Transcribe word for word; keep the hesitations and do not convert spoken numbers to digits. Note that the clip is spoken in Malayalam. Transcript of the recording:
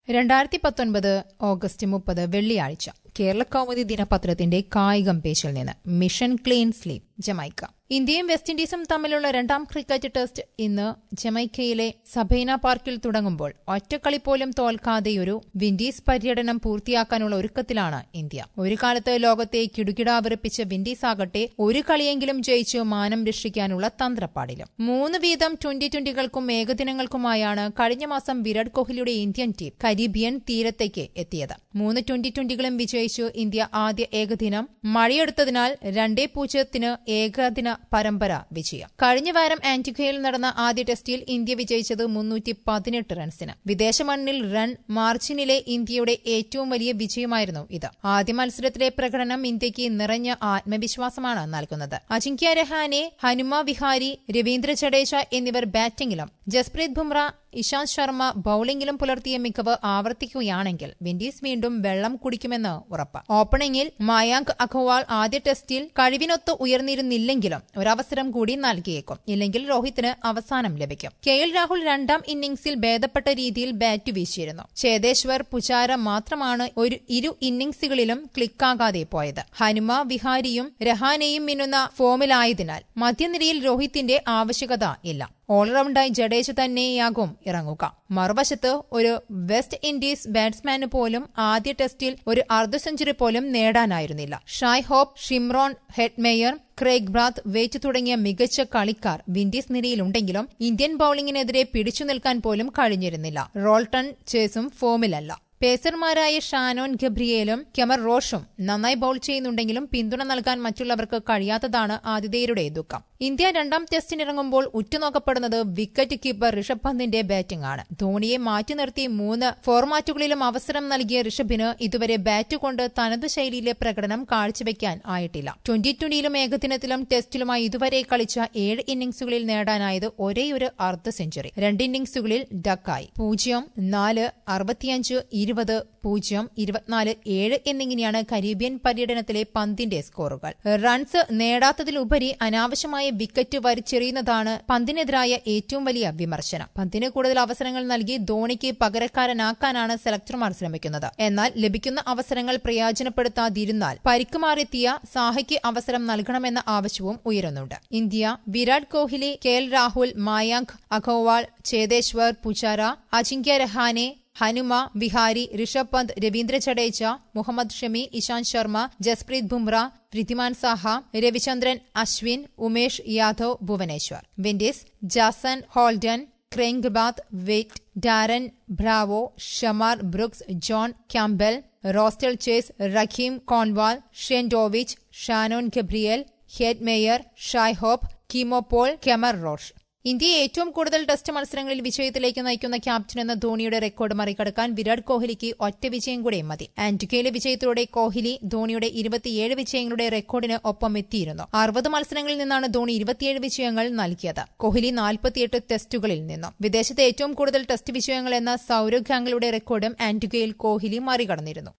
രണ്ടായിരത്തി പത്തൊൻപത് ഓഗസ്റ്റ് മുപ്പത് വെള്ളിയാഴ്ച കേരള കൗമുദി ദിനപത്രത്തിന്റെ കായികം പേജിൽ നിന്ന് മിഷൻ ക്ലീൻ സ്ലീപ്പ് ജമൈക്ക. ഇന്ത്യയും വെസ്റ്റ് ഇൻഡീസും തമ്മിലുള്ള രണ്ടാം ക്രിക്കറ്റ് ടെസ്റ്റ് ഇന്ന് ജമൈക്കയിലെ സബൈന പാർക്കിൽ തുടങ്ങുമ്പോൾ ഒറ്റക്കളി പോലും തോൽക്കാതെയൊരു വിൻഡീസ് പര്യടനം പൂർത്തിയാക്കാനുള്ള ഒരുക്കത്തിലാണ് ഇന്ത്യ. ഒരു കാലത്ത് ലോകത്തെ കിടുകിടാവിറപ്പിച്ച വിൻഡീസ് ആകട്ടെ ഒരു കളിയെങ്കിലും ജയിച്ചു മാനം രക്ഷിക്കാനുള്ള തന്ത്രപ്പാടിലും. മൂന്ന് വീതം ട്വന്റി ട്വന്റികൾക്കും ഏകദിനങ്ങൾക്കുമായാണ് കഴിഞ്ഞ മാസം വിരാട് കോഹ്ലിയുടെ ഇന്ത്യൻ ടീം കരീബിയൻ തീരത്തേക്ക് എത്തിയത്. മൂന്ന് ട്വന്റി ട്വന്റികളും വിജയിച്ചു ഇന്ത്യ ആദ്യ ഏകദിനം മഴയെടുത്തതിനാൽ രണ്ടേ പൂജ്യത്തിന് ഏകദിന പരമ്പര വിജയം. കഴിഞ്ഞ വാരം ആന്റിഗ്വയിൽ നടന്ന ആദ്യ ടെസ്റ്റിൽ ഇന്ത്യ വിജയിച്ചത് മുന്നൂറ്റി പതിനെട്ട് റൺസിന്. വിദേശ മണ്ണിൽ റൺ മാർജിനിലെ ഇന്ത്യയുടെ ഏറ്റവും വലിയ വിജയമായിരുന്നു ഇത്. ആദ്യ മത്സരത്തിലെ പ്രകടനം ഇന്ത്യയ്ക്ക് നിറഞ്ഞ ആത്മവിശ്വാസമാണ് നൽകുന്നത്. അജിങ്ക്യ രഹാനെ, ഹനുമ വിഹാരി, രവീന്ദ്ര ജഡേജ എന്നിവർ ബാറ്റിംഗിലും ജസ്പ്രീത് ബുംറ, ഇശാന്ത് ശർമ്മ ബൌളിംഗിലും പുലർത്തിയ മികവ് ആവർത്തിക്കുകയാണെങ്കിൽ വിൻഡീസ് വീണ്ടും വെള്ളം കുടിക്കുമെന്ന് ഉറപ്പ്. ഓപ്പണിംഗിൽ മയാങ്ക് അഗർവാൾ ആദ്യ ടെസ്റ്റിൽ കഴിവിനൊത്ത് ഉയർന്നിരുന്നില്ലെങ്കിലും ഒരവസരം കൂടി നൽകിയേക്കും. ഇല്ലെങ്കിൽ രോഹിത്തിന് അവസാനം ലഭിക്കും. കെ എൽ രാഹുൽ രണ്ടാം ഇന്നിംഗ്സിൽ ഭേദപ്പെട്ട രീതിയിൽ ബാറ്റ് വീശിയിരുന്നു. ചേതേശ്വർ പുജാര മാത്രമാണ് ഒരു ഇരു ഇന്നിംഗ്സുകളിലും ക്ലിക്കാകാതെ പോയത്. ഹനുമ വിഹാരിയും രഹാനെയും മിന്നുന്ന ഫോമിലായതിനാൽ മധ്യനിരയിൽ രോഹിത്തിന്റെ ആവശ്യകത ഇല്ല. ഓൾറൌണ്ടായി ജഡേജ തന്നെയാകും ഇറങ്ങുക. മറുവശത്ത് ഒരു വെസ്റ്റ് ഇൻഡീസ് ബാറ്റ്സ്മാന് പോലും ആദ്യ ടെസ്റ്റിൽ ഒരു അർദ്ധ സെഞ്ചുറി പോലും നേടാനായിരുന്നില്ല. Shai Hope, Shimron Hetmyer, Kraigg Brathwaite തുടങ്ങിയ മികച്ച കളിക്കാർ വിൻഡീസ് നിരയിലുണ്ടെങ്കിലും ഇന്ത്യൻ ബൌളിംഗിനെതിരെ പിടിച്ചു നിൽക്കാൻ പോലും കഴിഞ്ഞിരുന്നില്ല. റോൾട്ടൺ ചേസും ഫോമിലല്ല. പേസർമാരായ ഷാനോൻ ഗബ്രിയേലും കെമർ റോഷും നന്നായി ബൌൾ ചെയ്യുന്നുണ്ടെങ്കിലും പിന്തുണ നൽകാൻ മറ്റുള്ളവർക്ക് കഴിയാത്തതാണ് ആതിഥേയരുടെ ദുഃഖം. ഇന്ത്യ രണ്ടാം ടെസ്റ്റിനിറങ്ങുമ്പോൾ ഉറ്റുനോക്കപ്പെടുന്നത് വിക്കറ്റ് കീപ്പർ ഋഷഭ് പന്തിന്റെ ബാറ്റിംഗ് ആണ്. ധോണിയെ മാറ്റി നിർത്തി മൂന്ന് ഫോർമാറ്റുകളിലും അവസരം നൽകിയ ഋഷഭിന് ഇതുവരെ ബാറ്റ് കൊണ്ട് തനതു ശൈലിയിലെ പ്രകടനം കാഴ്ചവെക്കാൻ ആയിട്ടില്ല. ട്വന്റി ട്വന്റിയിലും ഏകദിനത്തിലും ടെസ്റ്റിലുമായി ഇതുവരെ കളിച്ച ഏഴ് ഇന്നിംഗ്സുകളിൽ നേടാനായത് ഒരേയൊരു അർദ്ധ സെഞ്ചുറി. രണ്ട് ഇന്നിംഗ്സുകളിൽ ഡക്കായി. പൂജ്യം, നാല്, അറുപത്തിയഞ്ച്, ഇരുപത്, പൂജ്യം, ഇരുപത്തിനാല്, ഏഴ് എന്നിങ്ങനെയാണ് കരീബിയൻ പര്യടനത്തിലെ പന്തിന്റെ സ്കോറുകൾ. റൺസ് നേടാത്തതിലുപരി അനാവശ്യമായ വിക്കറ്റ് വലിച്ചെറിയുന്നതാണ് പന്തിനെതിരായ ഏറ്റവും വലിയ വിമർശനം. പന്തിന് കൂടുതൽ അവസരങ്ങൾ നൽകി ധോണിക്ക് പകരക്കാരനാക്കാനാണ് സെലക്ടർമാർ ശ്രമിക്കുന്നത്. എന്നാൽ ലഭിക്കുന്ന അവസരങ്ങൾ പ്രയോജനപ്പെടുത്താതിരുന്നാൽ പരിക്ക് മാറിയെത്തിയ സാഹയ്ക്ക് അവസരം നൽകണമെന്ന ആവശ്യവും ഉയരുന്നുണ്ട്. India Virat Kohli, K L Rahul, Mayank Agarwal, Cheteshwar Pujara, Ajinkya Rahane, Hanuma Vihari, Rishabh Pant, Ravindra Jadeja, Mohammed Shami, Ishant Sharma, Jasprit Bumrah, Wriddhiman Saha, Ravichandran Ashwin, Umesh Yadav, Bhuvneshwar. Windies Jason Holder, Kraigg Brathwaite, Darren Bravo, Shamarh Brooks, John Campbell, Roston Chase, Rahkeem Cornwall, Shane Dowrich, Shannon Gabriel, Hetmyer, Shai Hope, Keemo Paul, Kemar Roach. ഇന്ത്യയെ ഏറ്റവും കൂടുതൽ ടെസ്റ്റ് മത്സരങ്ങളിൽ വിജയത്തിലേക്ക് നയിക്കുന്ന ക്യാപ്റ്റൻ എന്ന ധോണിയുടെ റെക്കോർഡ് മറികടക്കാൻ വിരാട് കോഹ്ലിക്ക് ഒറ്റ വിജയം കൂടെ മതി. ആന്റിഗ്വയിലെ വിജയത്തോടെ കോഹ്ലി ധോണിയുടെ ഇരുപത്തിയേഴ് വിജയങ്ങളുടെ റെക്കോർഡിന് ഒപ്പം എത്തിയിരുന്നു. അറുപത് മത്സരങ്ങളിൽ നിന്നാണ് ധോണി ഇരുപത്തിയേഴ് വിജയങ്ങൾ നൽകിയത്. കോഹ്ലി നാൽപ്പത്തിയെട്ട് ടെസ്റ്റുകളിൽ നിന്നും. വിദേശത്തെ ഏറ്റവും കൂടുതൽ ടെസ്റ്റ് വിജയങ്ങൾ എന്ന സൌരവ് ഗാംഗുലിയുടെ റെക്കോർഡും ആന്റിഗ്വയിൽ കോഹ്ലി മറികടന്നിരുന്നു.